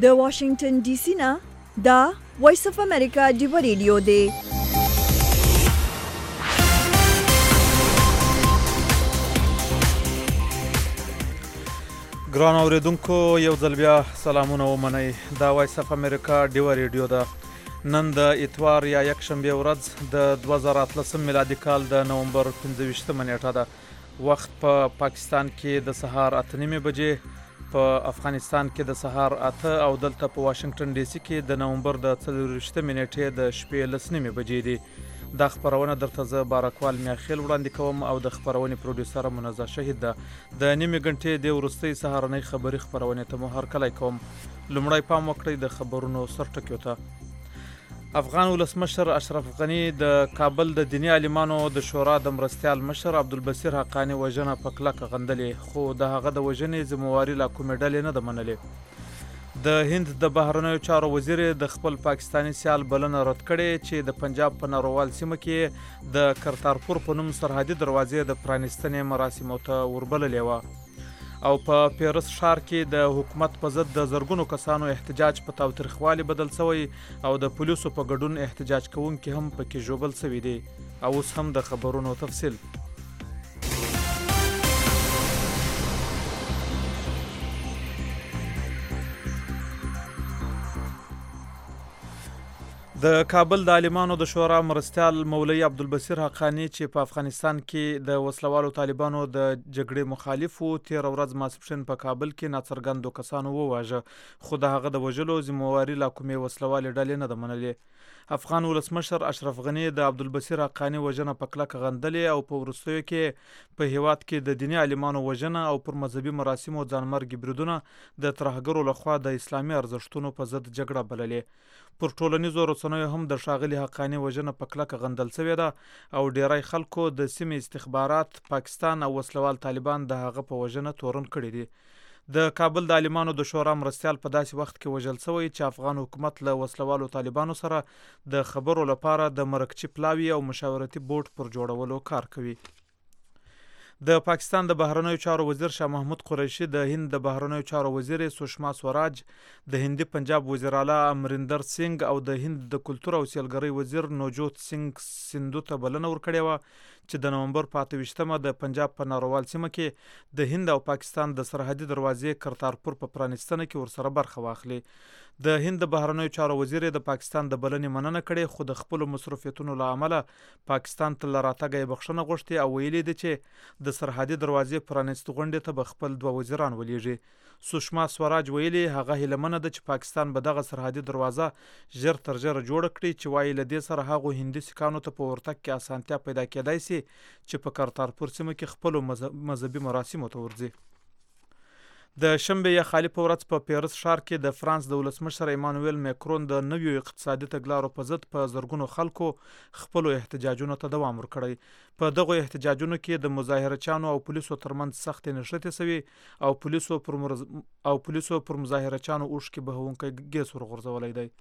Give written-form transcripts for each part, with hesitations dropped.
د واشنگټن ډي سي نه دا وایس اف امریکا ډیو ریډیو دی. ګران اوریدونکو یو ځل بیا سلامونه ومنئ. دا وایس اف امریکا ډیو ریډیو ده. نن د اتوار یا یکشنبې ورځ د 2013 میلادي کال د نومبر 25 نیټه ده. وخت په پاکستان کې د سهار 8:30 بجې، په افغانستان کې د سهار 8 او دلته په واشنگټن ډي سي کې د نومبر د 24 نیټې د شپې 10:30 بجې دي. دا خبرونه درته زه بارکوال میاخیل وړاندې کوم او د خبرونې پروډوسر منزه شهید ده. د نیمې غنټې د وروستۍ سهارنۍ خبري خبرونې ته مو هرکلی کوم. لومړی پام وکړئ د خبرونو سرټکیو ته. افغان ولسمشر اشرف غنی د کابل د دینی عالمانو د شورا د مرستیال مشر عبدالبصیر حقانی وژنه په کلکه غندلې، خو د هغه د وژنې ذمهواري لا کومې ډلې نه ده منلې. د هند د بهرنیو چارو وزیر د خپل پاکستانی سیال بلنه رد کړې چې د پنجاب په ناروال سیمه کې د کرتارپور په نوم سرحدي دروازې د پرانیستنې مراسمو ته وربللې وه. او په پیرس ښار کې د حکومت په ضد د زرګونو کسانو احتجاج په تاوتریخوالي بدل شوی او د پولیسو په ګډون احتجاج کوونکي هم پکې ژوبل شوي دي. او اوس هم د خبرونو تفصیل. د کابل د عالمانو د شورا مرستیال مولوي عبدالبصیر حقانی چې په افغانستان کې د وسلوالو طالبانو د جګړې مخالف و، تېره ورځ ماسپښین په کابل کې ناڅرګندو کسانو وواژه، خو د هغه د وژلو ذمهواري لا کومې وسلوالې ډلې نه ده منلې. افغان ولسمشر اشرف غنی د عبدالبصیر حقانی وژنه په کلکه غندلې او په وروستیو کې په هیواد کې د دیني عالمانو وژنه او پر مذهبي مراسمو ځانمرګي بریدونه د ترهګرو لخوا د اسلامي ارزښتونو په ضد جګړه بللې. پر ټولنیزو رسنیو هم د ښاغلي حقانی وژنه په کلکه غندل شوې ده او ډیری خلکو د سیمې استخبارات، پاکستان او وسلوال طالبان د هغه په وژنه تورن کړي دي. د کابل د عالمانو د شورا مرستیال په داسې وخت کې وژل شوی چې افغان حکومت له وسلوالو طالبانو سره د خبرو لپاره د مرکچی پلاوي او مشاورتي بورډ پر جوړولو کار کوي. د پاکستان د بهرنیو چارو وزیر شاه محمود قریشي د هند د بهرنیو چارو وزیر سوشما سوراج، د هندي پنجاب وزیر اعلی امریندر سنگ او د هند د کلتور او سیلګرۍ وزیر نوجوت سنگ سندو ته بلنه ورکړې وه چې د نومبر 25 د پنجاب په ناروال سیمه کې د هند او پاکستان د سرحدي دروازې کرتارپور په پرانیستنه کې ورسره برخه واخلي. د هند د بهرنیو چارو وزیر د پاکستان د بلنې مننه کړې، خو د خپلو مصروفیتونو له امله پاکستان ته له راتګه یې بخښنه غوښتې او ویلي دي چې د سرحدي دروازې پرانیستو غونډې ته به خپل 2 وزیران ولېږي. سوشما سوراج ویلي هغه هیلمنه ده چې پاکستان به دغه سرحدي دروازه ژر تر ژره جوړه کړي چې وایي له دې سره هغو هندي سیکانو ته په ورتګ کې اسانتیا پیدا کېدای شي چې په کرتارپور سیمه کې خپلو مذهبي مراسمو ته ورځي. د شنبې یا خالی په ورځ په پیرس ښار کې د فرانس د ولسمشر ایمانویل مکرون د نویو اقتصادي تګلارو په ضد په زرګونو خلکو خپلو احتجاجونو ته دوام ورکړی. په دغو احتجاجونو کې د مظاهرچیانو او پولیسو ترمنځ سختې نښتې شوي او پولیسو پر مظاهرچیانو اوښکې بهونکی ګیس ورغورځولی دی.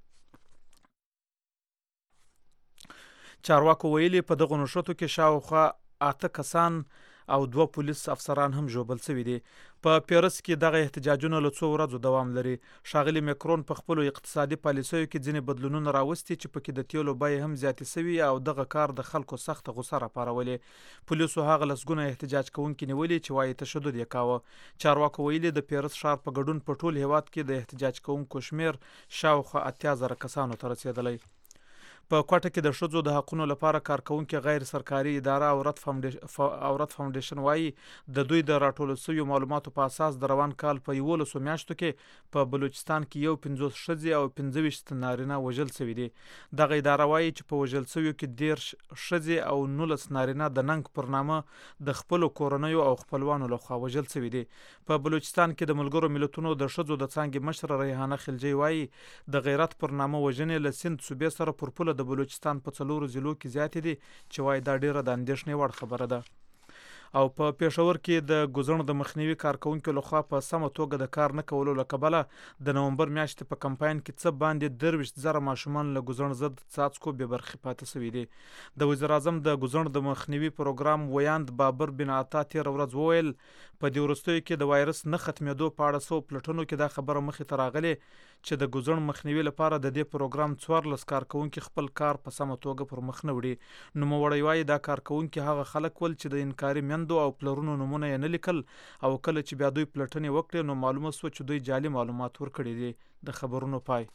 چارواکو ویلي په دغو نښتو کې شاوخوا 8 کسان او 2 پولیس افسران هم ژوبل شوي دي. په پیرس کې دغه احتجاجونه له 2 ورځو دوام لري. ښاغلي مکرون په خپلو اقتصادي پالیسیو کې ځینې بدلونونه راوستي چې پکې د تیلو بیې هم زیاتې شوي او دغه کار د خلکو سخته غوسه راپارولې. پولیسو هغه لسګونه احتجاج کوونکي نیولي چې وایي تشدد یې کاوه. چارواکو ویلي د پیرس ښار په ګډون په ټول هیواد کې د احتجاج کوونکو شمیر شاوخوا 80,000 کسانو ته رسېدلی. په کوټه کې د ښځو د حقونو لپاره کارکوونکي غیر سرکاري اداره اورت فاونډیشن وایي د دوی د راټولو شویو معلوماتو په اساس د روان کال په 11 میاشتو کې په بلوچستان کې 50 ښځې او 25 نارینه وژل شوي دي. دغه اداره وایي چې په وژل شویو کې 13 ښځې او 19 نارینه د ننګ پر نامه د خپلو کورنیو او خپلوانو لخوا وژل شوي دي. په بلوچستان کې د ملګرو ملتونو د ښځو د څانګې مشره ریحانه خلجي وایي د غیرت پر نامه وژنې له سند صوبې سره پر پوله د بلوچستان په 4 ضلعو کې زیاتې دي چې وایي دا ډیره د اندېښنې وړ خبره ده. او په پېښور کې د ګوزڼ د مخنیوي کارکونکو لخوا په سمه توګه د کار نه کولو له کبله د نومبر میاشتې په کمپاین کې څه باندې 23,000 ماشومان له ګوزڼ ضد څاڅکو بې برخې پاتې شوي دي. د وزیر اعظم د ګوزڼ د مخنیوي پروګرام ویاند بابر بن عطا تېره ورځ وویل په دې وروستیو کې د وایرس نه ختمېدو په اړه څو پلټنو کې دا خبره مخې ته راغلې چې د ګوزڼ مخنیوي لپاره د دې پروګرام 14 کارکونکي خپل کار په سمه توګه پر مخ نه وړي. نوموړی وایي دا کارکونکي هغه خلک ول چې د انکاري میندو او پلرونو نومونه یې نه لیکل او کله چې بیا دوی پلټنې وکړې نو معلومه سوه چې دوی جعلي معلومات ورکړي دي. د خبرونو پای.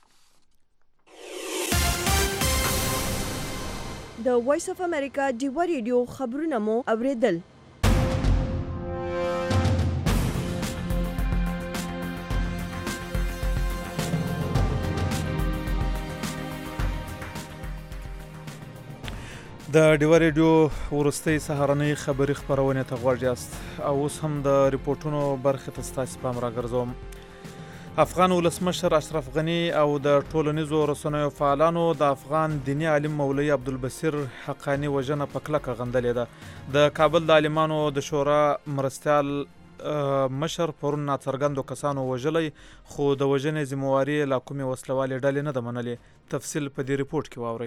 د وایس اف امریکا ډیوا ریډیو خبرونه مو اوریدل. د ډیوا ریډیو وروستۍ سهارنۍ خبري خپرونې ته غوږ یاست او اوس هم د ریپورټونو برخې ته ستاسې پام راګرځوم. افغان ولسمشر اشرف غني او د ټولنیزو رسنیو فعالانو د افغان دیني عالم مولوي عبدالبصیر حقانی وژنه په کلکه غندلې ده. د کابل د عالمانو د شورا مرستیال مشر پرون ناڅرګندو کسانو وژلی خو د وژنې ذمهواري لا کومې وسلوالې ډلې نه ده منلې. تفصیل په دې ریپورټ کې واورئ.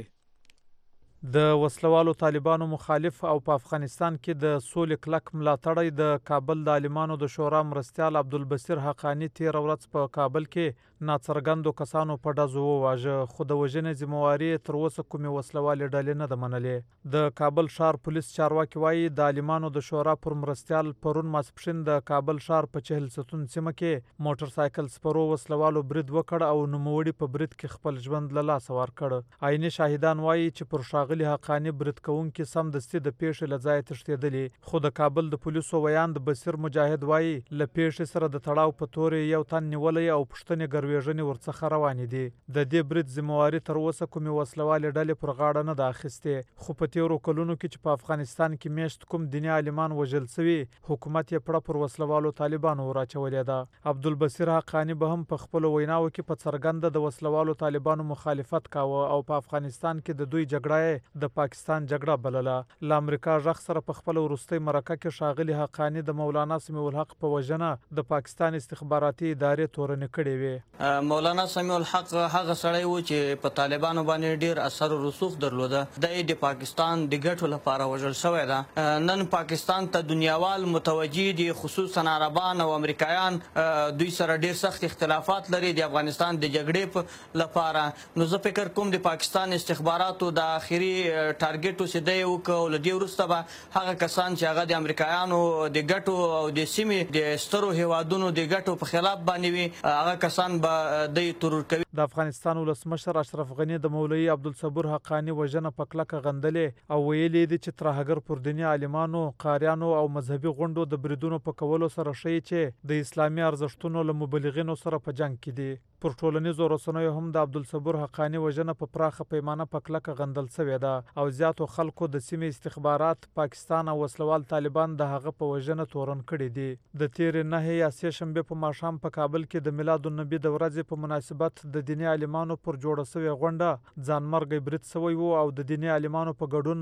د وسلوالو طالبانو مخالف او په افغانستان کې د سولې کلک ملاتړی د کابل د عالمانو د شورا مرستیال عبدالبصیر حقانی تېره ورځ په کابل کې ناڅرګندو کسانو په ډزو وواژه خو د وژنې ذمهواري تر اوسه کومې وسلوالې ډلې نه ده منلې. د کابل ښار پولیس چارواکي وایي د عالمانو د شورا پر مرستیال پرون ماسپښین د کابل ښار په چهل ستون سیمه کې موټر سایکل سپرو وسلوالو برید وکړ او نوموړي په برید کې خپل ژوند له لاسه ورکړ. عیني شاهدان وایي چې پر ښاغلي حقانی برید کوونکي سمدستي د پیښې له ځایه تښتېدلي خو د کابل د پولیسو ویاند بصیر مجاهد وایي له پیښې سره د تړاو په تورې یو تن نیولی او پوښتنې ګروېږنې ورڅخه روانې دي. د دې برید ذمهواري تر اوسه کومې وسلوالې ډلې پر غاړه نه ده اخیستې خو په تېرو کلونو کې چې په افغانستان کې میشت کوم دیني عالمان وژل سوي حکومت یې پړه پر وسلوالو طالبانو وراچولې ده. عبدالبصیر حقانی به هم په خپلو ویناوو کې په څرګنده د وسلوالو طالبانو مخالفت کاوه او په افغانستان کې د دوی جګړه د پاکستان جګړه بلله. له امریکا غږ سره په خپل وروستۍ مرکه کې ښاغلي حقانی د مولانا سمیع الحق په وژنه د پاکستان استخباراتي ادارې تورنې کړې وې. مولانا سمیع الحق هغه سړی و چې په طالبانو باندې ډیر اثر او رسوخ درلوده. د پاکستان د ګټو لپاره وژل شوی ده. نن پاکستان ته دنیاوال متوجي دي خصوصا عربان او امریکایان دوی سره ډیر سخت اختلافات لري د افغانستان د جګړې لپاره. نو زه فکر کوم د پاکستان استخباراتو د اخري ټارګټ وسیده یو کو لدی ورسته به هغه کسان چې هغه د امریکایانو د ګټو او د سیمې د سترو هیوادونو د ګټو په خلاف باندې وي هغه کسان به د ترور کوي. د افغانستان ولسمشر اشرف غني د مولوي عبدالصبور حقانی وژنه په کلکه غندلې او ویلي دي چې ترهګر پر دیني عالمانو قاریانو او مذهبي غونډو د بریدونو په کولو سره ښیي چې د اسلامي ارزښتونو له مبلغینو سره په جنګ کې دي. پر ټولنیزو رسنیو هم د عبدالصبور حقانی وژنه په پراخه پیمانه په کلکه غندل شوې ده او زیاتو خلکو د سیمې استخبارات پاکستان او وسلوال طالبان د هغه په وژنه تورن کړي دي. د تېرې 9 یا 3 شنبې په ماښام په کابل کې د میلاد النبي د ورځې په مناسبت د دیني عالمانو پر جوړه شوې غونډه ځانمرګی برید شوی و او د دیني عالمانو په ګډون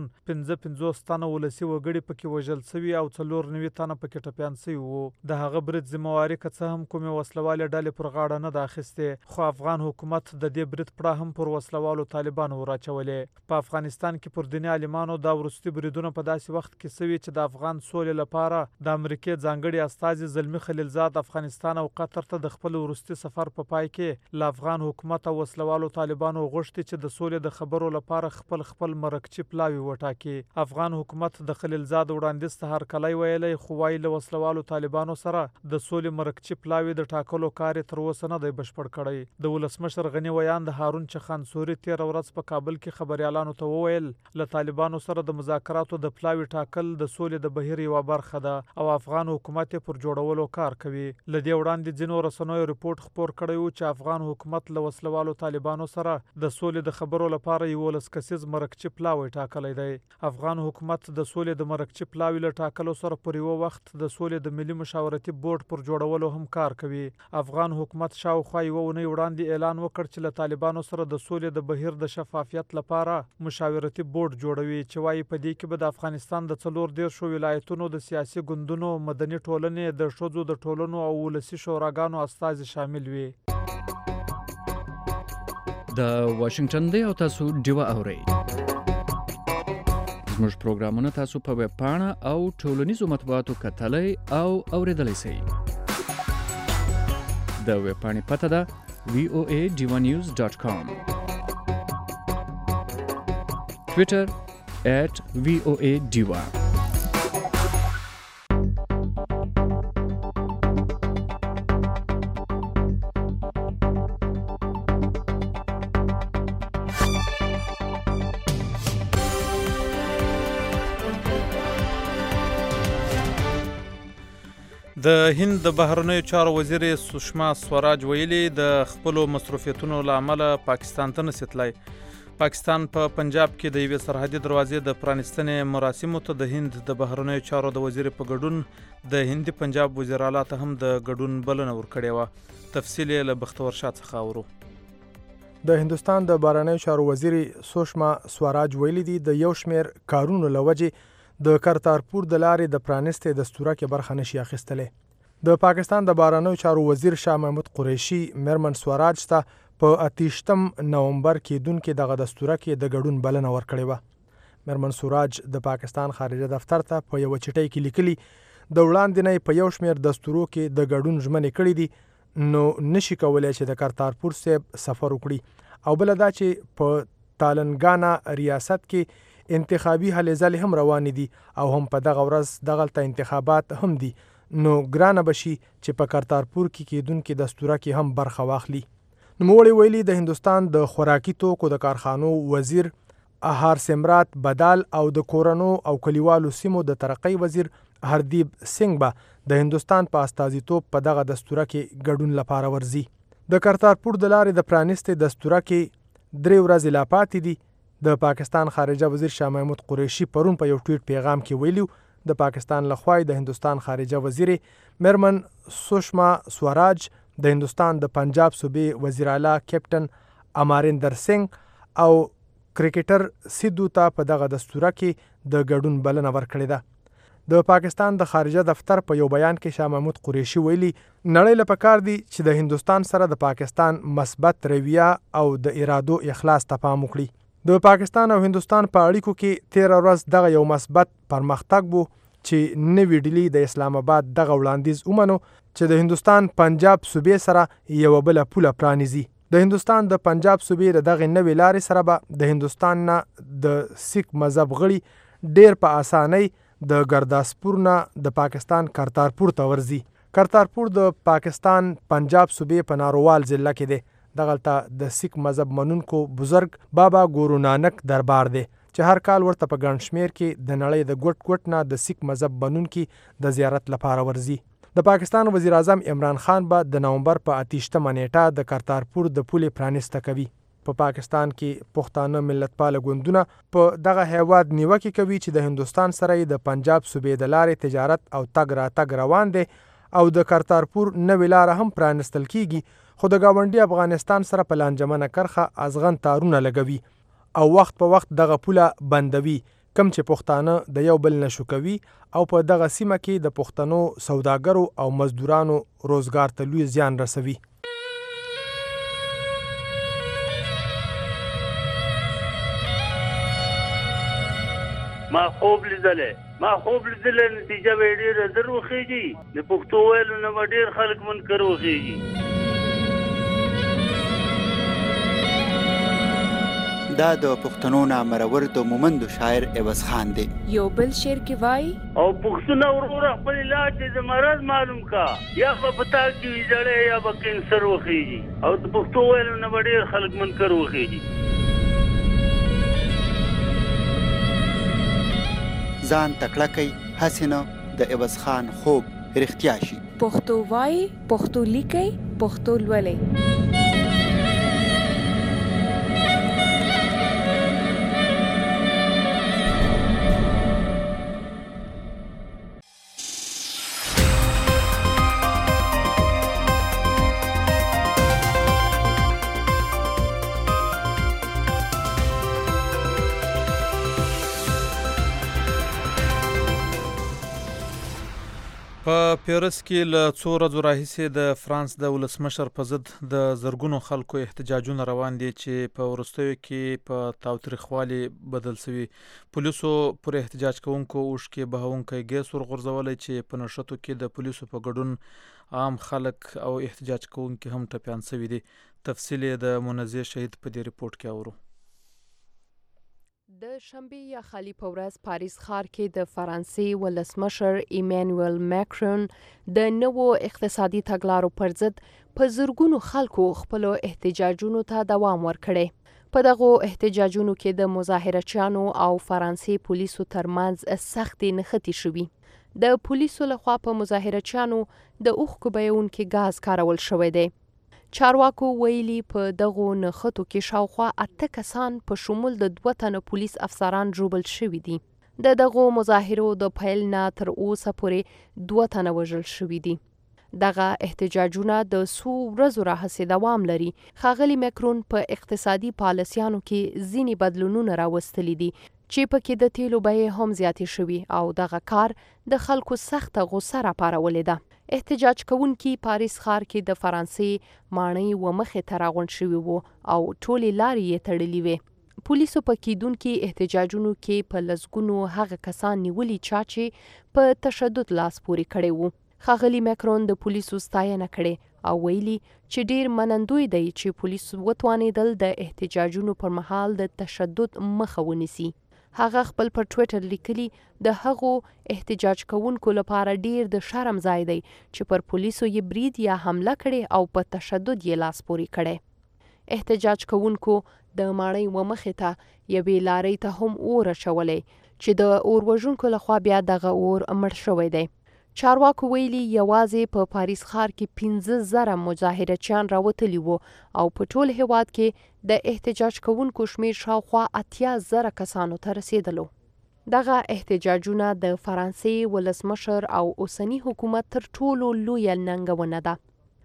55 تنه ولسي وګړي پکې وژل شوي او 94 تنه پکې ټپیان شوي وو. د هغه برید ذمهواري که څه هم کومې وسلوالې ډلې پر غاړه نه ده اخیستې خو افغان حکومت د دې برید پړه هم پر وسلوالو طالبانو وراچولې. په افغانستان کې پر دیني عالمانو دا وروستي بریدونه په داسې وخت کې شوي چې د افغان سولې لپاره د امریکې ځانګړي استازي زلمي خلیلزاد افغانستان او قطر ته د خپل وروستي سفر په پای کې له افغان حکومت او وسلوالو طالبانو غوښتي چې د سولې د خبرو لپاره خپل مرکچي پلاوي وټاکي. افغان حکومت د خلیلزاد وړاندیز ته هرکلی ویلی خو وایي له وسلوالو طالبانو سره د سولې مرکچي پلاوي د ټاکلو کار تر اوسه نه دی بشپړ کړی. د ولسمشر غني ویاند هارون چخان سوري 13 ورځ په کابل کې خبريالانو ته وویل له طالبانو سره د مذاکراتو د پلاوي ټاکل د سولې د بهیر یوه برخه ده او افغان حکومت پر جوړولو کار کوي. له دې وړاندې ځینو رسنیو رپورټ خپور کړی و چې افغان حکومت له وسلوالو طالبانو سره د سولې د خبرو لپاره 11 کسیز مرکچي پلاوی ټاکلی دی. افغان حکومت د سولې د مرکچي پلاوي له ټاکلو سره پر یو وخت د سولې د ملي مشاورتي بورډ پر جوړولو هم کار کوي. افغان حکومت شاوخوا 1 اونۍ وړاندې اعلان وکړ چې له طالبانو سره د سولې د بهیر د شفافیت لپاره مشاورتي بورډ جوړوي چې وایي په دې کې به د افغانستان د 14 ولایتونو د سیاسي ګوندونو، مدني ټولنې، د ښځو د ټولنو او ولسي شوراګانو استازي شامل وي. د واشنگټن دی او تاسو ډیوه اورئ. زموږ پروګرامونه تاسو په ویب پاڼه او ټولنیزو مطبوعاتو کتلای او اوریدلای شئ. د ویب پاڼې پته ده voadivanews.com. Twitter @voadiva. د هند د بهرنیو چارو وزیر سشما سوراج ویلي د خپلو مصروفیتونو له امله پاکستان ته نشي تللی. پاکستان په پنجاب کې د یوې سرحدي دروازې د پرانیستنې مراسمو ته د هند د بهرنیو چارو د وزیر په ګډون د هندي پنجاب وزیر اعلی ته هم د ګډون بلنه ورکړې وه. تفصیل یې له بختور شاه څخه اورو. د هندستان د بهرنیو چارو وزیر سشما سوراج ویلي دي د یو شمېر کارونو له وجې د کرتارپور د لارې د پرانستې دستوره کې برخه نشي اخیستلی. د پاکستان د بهرنیو چارو وزیر شاه محمود قریشي میرمن سوراج ته په 28 نومبر کېدونکې دغه دستوره کې د ګډون بلنه ورکړې وه. میرمن سوراج د پاکستان خارجه دفتر ته په یوه چټۍ کې لیکلي د وړاندې نه په یو شمېر دستورو کې د ګډون ژمنې کړې دي، نو نشي کولی چې د کرتارپور صاحب سفر وکړي. او بله دا چې په تالنګانا ریاست کې انتخابي هلې ځلې هم روانې دي او هم په دغه ورځ دغلته انتخابات هم دي، نو ګرانه بشي چې په کرتارپور کې کېدونکې دستوره کې هم برخه واخلي. نوموړي ویلي د هندوستان د خوراکي توکو د کارخانو وزیر هارسمرات بدال او د کورنو او کلیوالو سیمو د ترقۍ وزیر هردیپ سنګ به د هندوستان په استازیتوب په دغه دستوره کې ګډون لپاره ورځي. د کرتارپور د لارې د پرانستې دستوره کې 3 ورځې لا پاتې دي. د پاکستان خارجه وزیر شاه محمود قریشي پرون په یو ټویټ پیغام کې ویلو د پاکستان لخوا د هندوستان خارجه وزیر میرمن سشما سوراج د هندوستان د پنجاب صوبې وزیر اعلی کیپټن اماریندر سنگ او کرکټر سیدو ته په دغه دستوره کې د ګډون بلنه ورکړې ده. د پاکستان د خارجه دفتر په یو بیان کې شاه محمود قریشي ویلي نړۍ له پکار دي چې د هندوستان سره د پاکستان مثبت رویه او د ارادو اخلاص ته پام وکړي. د پاکستان او هندوستان په اړیکو کې 13 ورځ دغه یو مثبت پرمختګ وو چې نوی ډیلی د اسلام آباد دغه وړاندیز ومنو چې د هندوستان پنجاب صوبې سره یو بل پوله پرانیزي. د هندوستان د پنجاب صوبې د دغه نوی لارې سره به د هندوستان نه د سیک مذهب غړي ډیر په اسانۍ د ګرداسپور نه د پاکستان کرتارپور ته ورځي. کرتارپور د پاکستان پنجاب صوبې په نارووال ضلع کې دی. دغلته د سیک مذهب منونکو بزرگ بابا ګورو نانک دربار دی چې هر کال ورته په ګڼ شمېر کې د نړۍ د ګوټ نه د سیک مذهب منونکي د زیارت لپاره ورځي. د پاکستان وزیر اعظم عمران خان به د نومبر په 28 نیټه د کرتارپور د پولې پرانسته کوي. په پاکستان کې پښتانه ملتپاله ګوندونه په دغه هیواد نیوکه کوي چې د هندوستان سره د پنجاب صوبې د لارې تجارت او تګ راتګ روان دی او د کرتارپور نوې لاره هم پرانستل کیږي، خو د ګاونډي افغانستان سره په لانجمنه کرخه ازغن تارونه لګوي او وخت په وخت دغه پوله بندوي، کم چې پښتانه د یو بل نشو کوي او په دغه سیمه کې د پښتنو سوداګرو او مزدورانو روزګار ته لوی زیان رسوي. ما خوب لیدلې نتیجه به ډېره زر وخیږي. د پښتو ویلو نه به ډېر خلک منکر وخیږي. دا د پښتنو نامرور د مومندو شاعر عوض خان دی. یو بل شعر کې وای او پښتون ورور خپل علاج د مرض معلوم کا، یا په پتا کې ویځړې یا په کینسر وخیږي او د پښتو ویلو نه به ډېر خلک منکر وخیږي. ځان تکړه کوي هسې نه د عوض خان خوب رښتیا شي. پښتو وای، پښتو لیکي، پښتو لولئ. په پیرس کې له څو ورځو راهیسې د فرانس د ولسمشر په ضد د زرګونو خلکو احتجاجونه روان دي چې په وروستیو کې په تاوتریخوالي بدل شوي. پولیسو پر احتجاج کوونکو اوښکې بهونکی ګیس ورغورځولی چې په نښتو کې د پولیسو په ګډون عام خلک او احتجاج کوونکي هم ټپیان شوي دي. تفصیل یې د منزه شهید په دې ریپورت کې اورو. د شنبې یا خالي په ورځ پاریس ښار کې د فرانسې ولسمشر ایمانوئل ماکرون د نوو اقتصادي تګلارو پر ضد په زرګونو خلکو خپلو احتجاجونو ته دوام ورکړی. په دغو احتجاجونو کې د مظاهرچیانو او فرانسې پولیسو ترمنځ سختې نښتې شوي. د پولیسو لخوا په مظاهرچیانو د اوښکو بهیونکي ګاز کارول شوی دی. چارواکو ویلي په دغو نښتو کې شاوخوا 8 کسان په شمول د 2 تنه پولیس افسران ژوبل شوي دي. د دغو مظاهرو د پیل نه تر اوسه پورې 2 تنه وژل شوي دي. دغه احتجاجونه د څو ورځو راهیسې دوام لري. ښاغلي ماکرون په اقتصادي پالیسیانو کې ځینې بدلونونه راوستلي دي چې پکې د تیلو بیې هم زیاتې شوي او دغه کار د خلکو سخته غوسه راپارولې ده. احتجاج کوونکي پاریس ښار کې د فرانسې ماڼۍ ومخې ته راغونډ شوي وو او ټولې لارې یې تړلې وې. پولیسو په کیدونکي احتجاجونو کې په لسګونو هغه کسان نیولي چا چې په تشدد لاس پورې کړی وو. ښاغلي ماکرون د پولیسو ستاینه کړې او ویلي چې ډیر منندوی دی چې پولیسو وتوانېدل د احتجاجونو پر مهال د تشدد مخه ونیسي. هغه خپل پر ټویټر لیکلي د هغو احتجاج کوونکو لپاره ډیر د شرم ځای دی چې پر پولیسو یې برید یا حمله کړې او په تشدد یې لاس پورې کړی. احتجاج کوونکو د ماڼۍ ومخې ته یوې لارۍ ته هم اور اچولی چې د اور وژونکو لخوا بیا دغه اور مړ شوی دی. چارواکو ویلي یوازې په پاریس ښار کې 15,000 مظاهرچیان راوتلي وو او په ټول هیواد کې د احتجاج کوونکو شمیر شاوخوا 80,000 کسانو ته رسیدلو. دغه احتجاجونه د فرانسې ولسمشر او اوسني حکومت تر ټولو لویه ننګونه ده.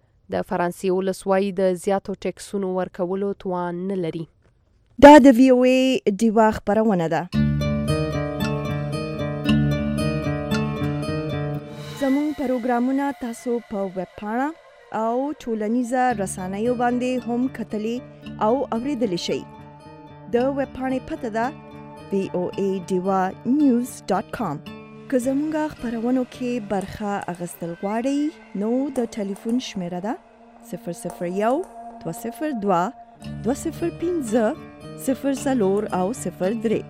د فرانسې ولسوالۍ د زیاتو ټیکسونو ورکولو توان نه لري. دا د وی او ای ډیوا خپرونه ده. زموږ پروګرامونه تاسو په ویب پاڼه او ټولنیزه رسنیو باندې هم کتلی او اوریدلی شئ. د ویب پاڼې پته ده voadivanews.com. که زموږ خپرونو کې برخه اخیستل غواړئ نو د ټلیفون شمیره ده 001 202 205 04 او 03.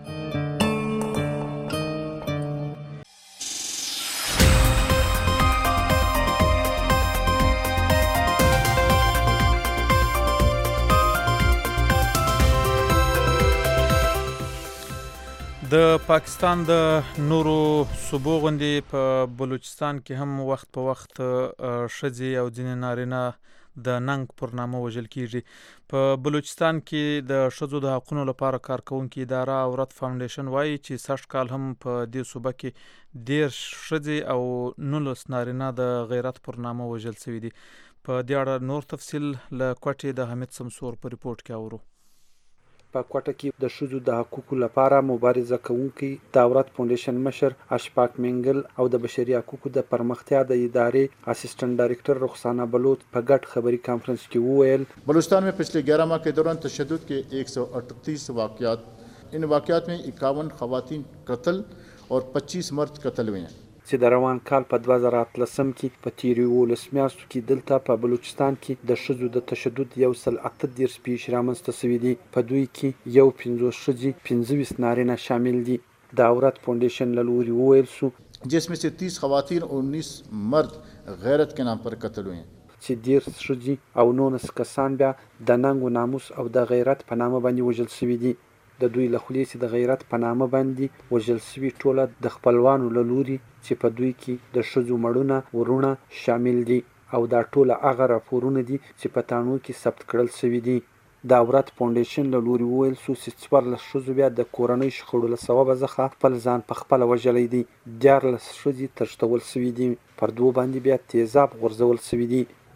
د پاکستان د نورو صوبو غوندې په بلوچستان کې هم وخت په وخت ښځې او ځینې نارینه د ننګ پر نامه وژل کیږي. په بلوچستان کې د ښځو د حقونو لپاره کارکوونکې اداره عورت فاونډیشن وایي چې سږ کال هم په دې صوبه کې 10 ښځې او 19 نارینه د غیرت پر نامه وژل شوي دي. په دې اړه نور تفصیل له کوټې د حمید سمسور په ریپورت کې اورو. په کوټه کې د ښځو د حقوقو لپاره مبارزه کوونکي د عورت فاونډیشن مشر اشفاق منګل او د بشري حقوقو د پرمختیا د ادارې اسسٹنٹ ڈائریکٹر رخسانہ بلوچ په ګډ خبري کانفرنس کې وویل بلوچستان में पिछले 11 माह के दौरान तशद्दुद के 138 वाक़यात, इन वाक़यात में 51 ख़वातीन कत्ल और 25 मर्द कत्ल हुए हैं. چې د روان کال په 2013 کې په تیرو 19 میاشتو کې دلته په بلوچستان کې د ښځو د تشدد 138 پیښې رامنځته شوي دي. په دوی کې 15 ښځې 25 نارینه شامل دي. د عورت فاونډیشن له لوري وویل شو जिसमें से 30 ख़वातीन और 19 मर्द गैरत के नाम पर कत्ल हुए हैं. چې 10 ښځې او 19 کسان بیا د ننګ و ناموس او د غیرت په نامه باندې وژل شوي دي. د دوی له خولې چې د غیرت په نامه باندې وژل شوي ټوله د خپلوانو له لوري چې په دوی کې د ښځو مړونه ورونه شامل دي او دا ټوله هغه راپورونه دي چې په تاڼو کې ثبت کړل شوي دي. د عورت فاونډیشن له لوري وویل شو چې 14 ښځو بیا د کورنۍ شخړو له سببه څخه خپل ځان په خپله وژلی دی. 14 ښځې تښتول شوي دي. پر 2 باندې بیا تیزاب غورځول شوي دي.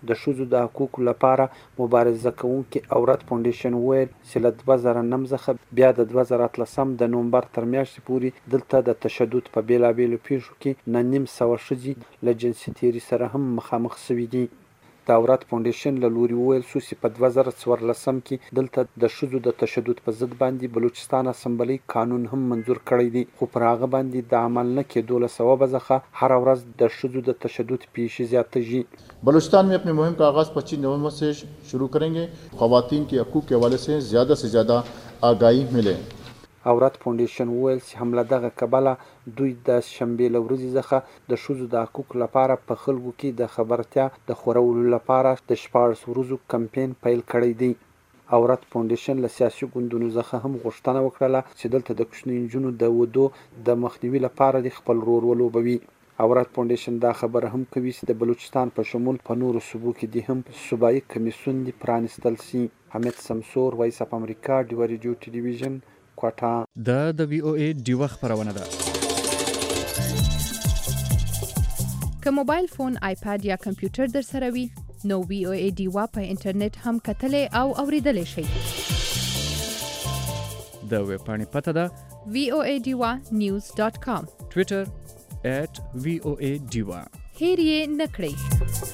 د ښځو د حقوقو لپاره مبارزه کوونکي عورت فاونډیشن ویل چې له 2009 څخه بیا د 2013 د نومبر تر میاشتې پورې دلته د تشدد په بېلابېلو پیښو کې 900 ښځې له جنسي تېري سره هم مخامخ شوي دي. د عورت فاونډیشن له لوري وویل شو چې په 2014 کې دلته د ښځو د تشدد په ضد باندې بلوچستان اسمبلی قانون هم منظور کړی دی، خو پر هغه باندې د عمل نه کېدو له سببه څخه هر ورځ د ښځو د تشدد پیښې زیاتېږي. بلوچستان में अपनी मुहिम का आगाज 25 नवंबर से शुरू करेंगे। ख्वातीन के हकूक़ के हवाले से ज़्यादा आगाही मिले। عورت فاونډیشن وویل چې هم له دغه کبله دوی د شنبې له ورځې څخه د ښځو د حقوقو لپاره په خلکو کې د خبرتیا د خورولو لپاره د 14 ورځو کمپین پیل کړی دی. عورت فاونډیشن له سیاسي ګوندونو څخه هم غوښتنه وکړله چې دلته د کوچنیو نجونو د ودو د مخنیوي لپاره د خپل رول ولوبوي. عورت فاونډیشن دا خبره هم کوي چې د بلوچستان په شمول په نورو صوبو کې د هم صوبایي کمیسیون دي پرانستل سي. حمید سمسور، وایس اف امریکا، ډیوا ریډیو ټلویزیون، کوټه. دا د وی او ای ډیوا خبرونه ده. که موبایل فون، آیپاد یا کمپیوټر در سره وي نو وی او ای ډیوا په انټرنیټ هم کتلې او اوریدلې شئ. د ویب پاڼې پته ده voadewa.news.com. ټویټر @voadewa. هیر یې نه کړئ.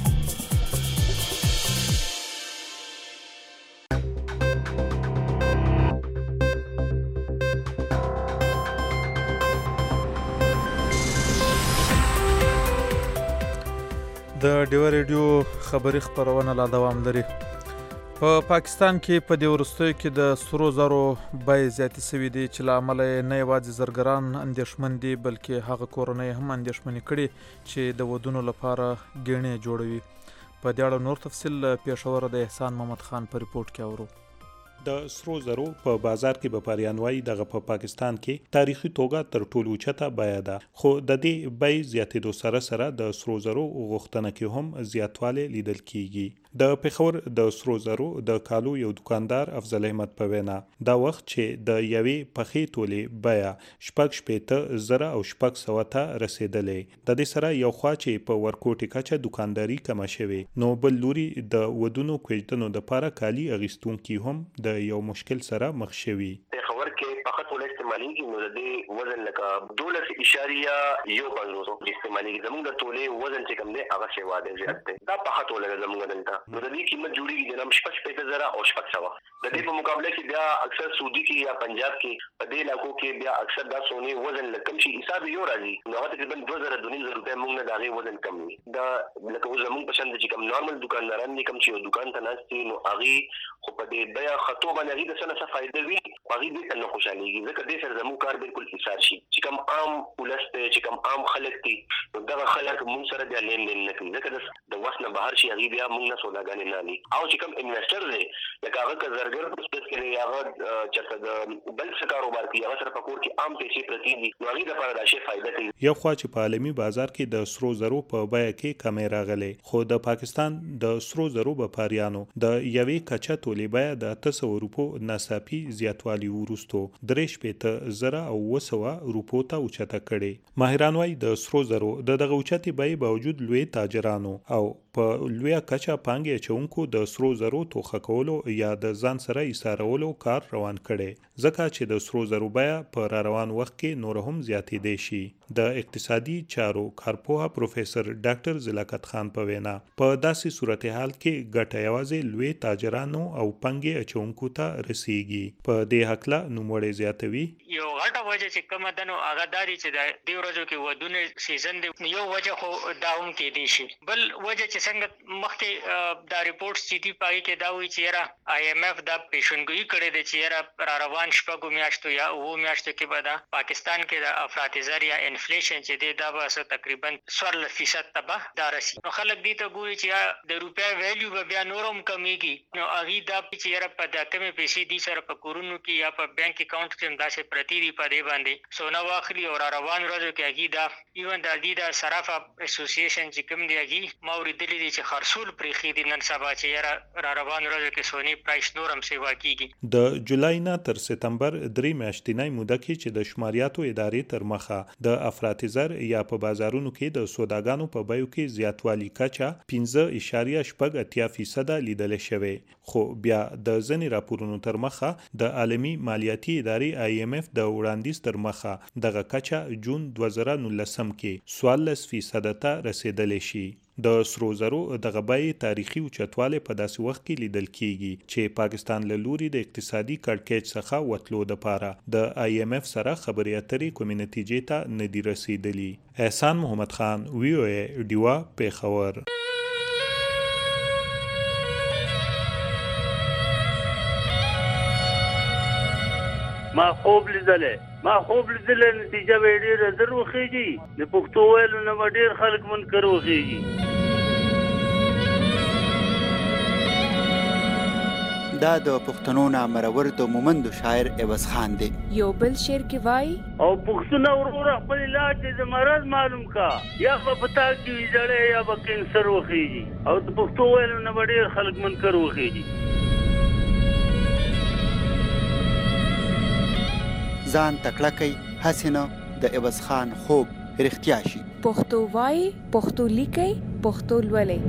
د ډیوا ریډیو خبري خبرونه لا دوام لري. په پاکستان کې په دې وروستیو کې د سرو زرو بیې زیاتې شوي دي چې له امله یې نه یوازې زرګران اندېښمن دي بلکې هغه کورنۍ هم اندېښمنې کړي چې د ودونو لپاره ګېڼې جوړوي. په دې اړه نور تفصیل له پېښوره د احسان محمد خان په ریپورټ کې اورو. د سرو زرو په بازار کې بپاریان وایي دغه په پاکستان کې تاریخي توګه تر ټولو اوچته بیه ده، خو د دې بیې زیاتېدو سره سره د سرو زرو غوښتنه کې هم زیاتوالی لیدل کیږي. د پېښور د سرو زرو د کالو یو دکاندار افضل احمد په وینا دا وخت چې د یوې پخې تولې بیه 6.5 او 600 ته رسیدلې، د دې سره یو خوا چې په ورکوټي کچه دکانداري کمه شوې، نو بل لوري د ودونو کوژدنو لپاره کالي اغوستونکي هم د یو مشکل سره مخ شوي. پېښور کې پخه توله استعمالېږي نو د دې وزن لکه 12.1 استعمالېږي. زموږ د تولې وزن چې کوم دی هغه شی واده زیات دی. دا پخه توله زموږ دلته نو د دې قیمت جوړیږي د 6.5 او 600. د دې په مقابله کې بیا اکثر سعودي کې یا پنجاب کې په دې علاقو کې بیا اکثر دا سونی وزن لکم شي حساب یو راځي نو هغه تقریبا 2200 روپے موږ نه داغه وزن کم وي. دا لکه زموږ په شان د کوم نارمل دکانداران دي کوم چې دکان ته ناشتي نو هغه خو په دې بیا خطو باندې د څه فائدہ وي هغه دې نه خوشاليږي ځکه دې سره زموږ کار بالکل ایثار شي چې کوم عام ولسته چې کوم عام خلک دي نو دا خلک موږ سره د لین دین نه کوي ځکه د وسنه بهر شي هغه بیا موږ نه سوداګانې نه لي او چې کوم انویسټر دی لکه هغه کزرګر په سپیس کې هغه چې د بل څه کاروبار کوي هغه سره په کور کې عام پیسې پرتی دي نو هغه د لپاره دا شی فائدہ کوي. یو خوا چې په عالمي بازار کې د سرو زرو په بیه کې کمې راغلې خو د پاکستان د سرو زرو بپاریانو د یوې کچه تولې بیه د 800 روپو ناڅاپي زیاتوالی وروسته 3.0 او 200 روپو ته اوچته کړي. ماهران وايي د سرو زرو دغه اوچتې بیې باوجود لوی تاجرانو او په لوی کچه پانګې چونکو د سرو زرو توخه کولو یا د ځان سره ایثارولو کار روان کړي ځکه چې د سرو زرو بیه په روان وخت کې نور هم زیاتې دي شي. د اقتصادي چارو کارپوه پروفیسور ډاکټر زلاکت خان په وینا په داسې صورتحال کې ګټه یوازې لوی تاجرانو او پانګې اچونکو ته رسیږي. په دې حقله نوموړی زیاتوي یو غټه وجه چې کومه ده نو هغه داري چې د دې ورځو کې ودونه سیزن دی یو وجه خو داوم کې دي شي بل وجه چې څنګه مخکې دا ریپورت چې دی پای کې دا وی چې را آی ایم ایف دا پیشنګوئی کړی دی چې را روان شپږو میاشتو یا اوو میاشتو کې به دا پاکستان کې د افراط زر یا انفلیشن چې دی دا به تقریبا 14% تبه دا رسی نو خلک دې ته ګوري چې د روپیا ویلیو به بیا نورم کمیږي نو هغه دا چې په د کمې پیسې دي سره په کورونو کې یا په بانک اکاونټ کې داسې پرتی دي په دې باندې سونا واخلي او را روان ورځو کې هغه دا ایون د دې د صرافه اسوسییشن چې کوم دی هغه ما ورېدلې ویلي دي چې خرصول پرېښي دي نن سبا چې یاره را روانو ورځو کې سونی پرایس نور هم سیوا کیږي. د جولای نه تر سپتمبر 3 میاشتنۍ موده کې چې د شماریاتو ادارې تر مخه د افراطي زر یا په بازارونو کې د سوداګانو په بیو کې زیاتوالی کچه 15.8% لیدل شوی، خو بیا د ځینې راپورونو تر مخه د عالمي مالیاتي ادارې IMF د وړاندیز تر مخه دغه کچه جون 2019 کې 14% ته رسیدلی شي. د سرو زرو دغه بیې تاریخي اوچتوالی په داسې وخت کې لیدل کیږي چې پاکستان له لوري د اقتصادي کړکېچ څخه وتلو دپاره د IMF سره خبرې اترې کومې نتیجې ته نه دي رسیدلي. احسان محمد خان VOA ډیوا پیښور. ما خوب لیدلې نتیجه به ډېره زر وخیږي. د پښتو ویلو نه به ډېر خلک منکر وخیږي. دا د پښتنو نامرور د مومندو شاعر عوض خان دی. یو بل شعر کې وای او پښتون وروره خپل علاج د مرض معلوم کا، یا په پتا کې ویجړې یا به کینسر وخیږي. او د پښتو ویلو نه به ډېر خلک منکر وخیږي. ځان تکړه کوي هسې نه د عوض خان خوب رښتیا شي. پښتو وای، پښتو لیکي، پښتو لولي.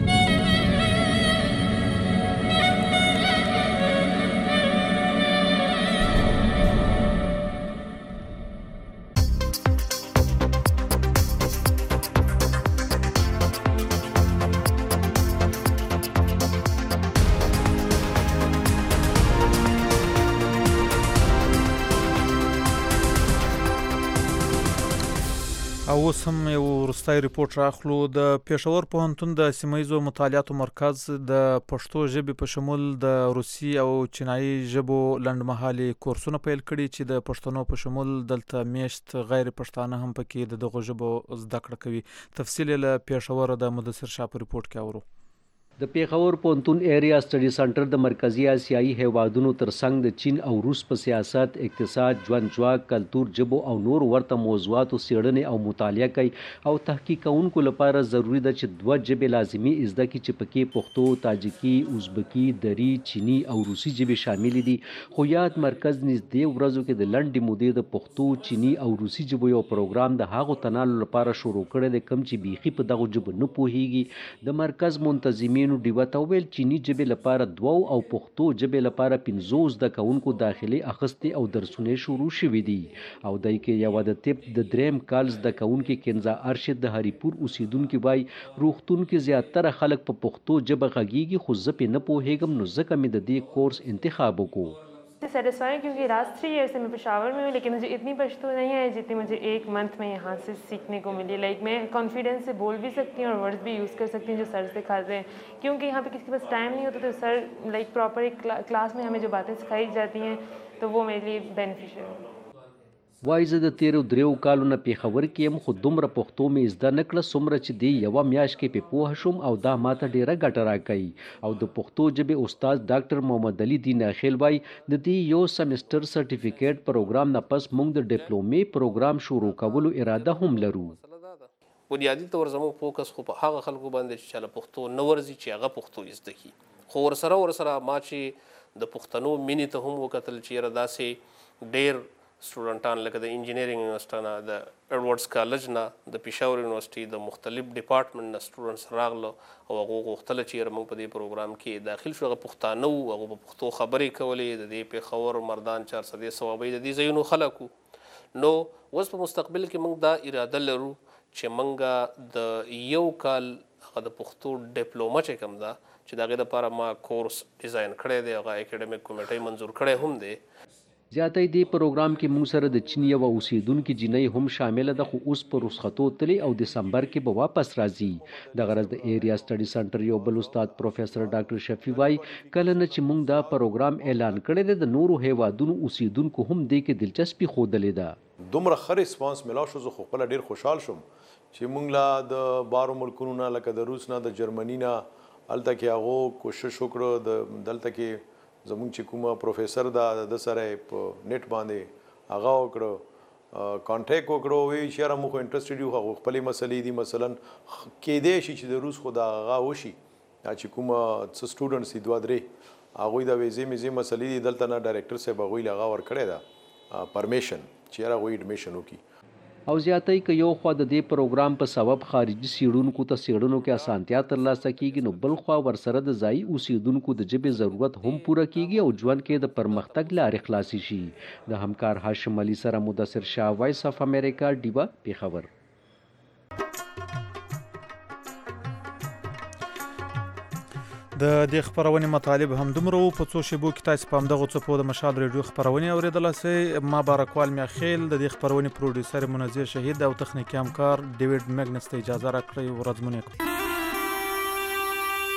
اوس هم یو وروستی ریپورت راخلو. د پېښور پوهنتون د سیمهیزو مطالعاتو مرکز د پښتو ژبې په شمول د روسي او چینایي ژبو لنډمهالي کورسونه پیل کړي چې د پښتنو په شمول دلته میشت غیر پښتانه هم پکې د دغو ژبو زده کړه کوي. تفصیل له پېښور د مدثر شاه په ریپورت کې اورو. د پیښور پوهنتون ایریا سټډي سنټر د مرکزی آسیایي هیوادونو ترڅنګ د چین او روس په سیاست، اقتصاد، ژوند ځواک، کلتور، ژبو او نور ورته موضوعاتو څېړنې او مطالعه کوي او تحقیق کوونکو لپاره ضروری ده چې 2 ژبې لازمي زده کړي چې پکې پښتو، تاجکي، ازبکي، دری، چینی او روسي ژبې شامل دي. خو یاد مرکز نږدې ورځو کې د لنډې مودې د پښتو، چینی او روسي ژبو یو پروګرام د هغو تنالو لپاره شروع کړی دی کوم چې بیخي په دغو ژبو نه پوهیږي. د مرکز منتظمین ډیوه ته وویل چینی ژبې لپاره 2 او پښتو ژبې لپاره 15 زده کوونکو داخلي اخیستې او درسونه شروع شوي دي. او دای کې یو د طب د 3 کال زده کوونکي کنزا ارشد د هریپور اوسیدونکي وای روغتون کې زیاتره خلک په پښتو ژبه غږیږي خو زه پې نه پوهیږم نو ځکه مې د دې کورس انتخاب وکړو. सेटिस्फाइंग क्योंकि लास्ट 3 ईयर से मैं पेशावर में हूँ लेकिन मुझे इतनी पश्तो नहीं है जितनी मुझे 1 मंथ में यहाँ से सीखने को मिली. लाइक मैं कॉन्फिडेंस से बोल भी सकती हूँ और वर्ड्स भी यूज़ कर सकती हूँ जो सर सिखाते हैं क्योंकि यहाँ पे किसी के पास टाइम नहीं होता तो सर लाइक प्रॉपर एक क्लास में हमें जो बातें सिखाई जाती हैं तो वो मेरे लिए बेनिफिशियल है. وای زه د تیرو 3 کالو نه پیښور کې یم خو دومره پښتو مې زده نه کړه څومره چې دی یوه میاشت کې پې پوه شوم او دا ماته ډیره ګټه راکوي. او د پښتو ژبې استاد ډاکټر محمد علي دین اخیل وای د دې یو سمستر سرټیفیکیټ پروګرام نه پس موږ د ډیپلومې پروګرام شروع کولو اراده هم لرو. بنیادی طور زموږ فوکس خو په هغه خلکو باندې چې چاله پښتو نه ورځي چې هغه پښتو زده کړي. خو ورسره ما چې د پښتنو مینې ته هم وکتل چې یاره داسې ډېر سټوډنټان لکه د انجینرینګ یونیورسټي نه، د ایډورډز کالج نه، د پېښور یونیورسټي د مختلف ډپارټمنټ نه سټوډنټس راغله او هغو غوښتله چې یاره موږ په دې پروګرام کې داخل شو. هغه پښتانه وو، هغو په پښتو خبرې کولې، د دې پېښور، مردان، چارسدې، صوابۍ د دې ځایونو خلک وو. نو اوس په مستقبل کې موږ دا اراده لرو چې موږ د یو کال هغه د پښتو ډیپلومه چې کوم ده چې د هغې دپاره ما کورس ډیزاین کړی دی، هغه اکیډمیک کمیټۍ منظور کړی هم دی. زیاتې دې پروګرام کې موږ سره د چین یوه اوسیدونکي جینۍ هم شامله ده خو اوس په رخصتو تللی او دسمبر کې به واپس راځي. د غرض د ایریا سټډي سنټر یو بل استاد پروفیسر ډاکټر شفیع وای کله نه چې موږ دا پروګرام اعلان کړی دی د نورو هیوادونو اوسیدونکو هم دې کې دلچسپي ښودلې ده. دومره ښه ریسپانس ملاو شو زه خو خپله ډېر خوشحال شوم چې موږ لا د بارو ملکونو نه لکه د روس نه، د جرمني نه هلته کې هغو کوشش وکړو. د دلته کې زمونږ چې کومه پروفیسر ده د سره په نیټ باندې هغه وکړو کانټیکټ وکړو وی چې را مخ انټرېسټډ یو خو خپل مسلې دي مثلا کې دې شي چې د روس خو دا غا وشي چې کوم څه سټوډنټس دي 2-3 هغه د ویزې مزي مسلې دي دلته نه ډایرکټر صاحب هغه لغا ور کړی دا پرمیشن چې را وې اډمیشن وکي او زیاتې ک یو خو د دې پروګرام په سبب خارجي سیډونکو ته سیډونو کې اسانتیا ترلاسه کیږي نو بل خو ورسره د ځای اوسیدونکو د جبې ضرورت هم پوره کیږي او ژوند کې د پرمختګ لارې خلاصي شي د همکار هاشم علي سره مدثر شاه وایس اف امریکا ډیبا پیښور د دې خبرونې مطالب هم دومره په څو شیبو کې تاسو په همدغه څپو د مشال ریډیو خبرونه اوریدل سي ما بارکوال میاخیل د دې خبرونې پروډوسر منزه شهید او تخنیکی همکار ډیوډ میګنس ته اجازه راکړئ ورځمنه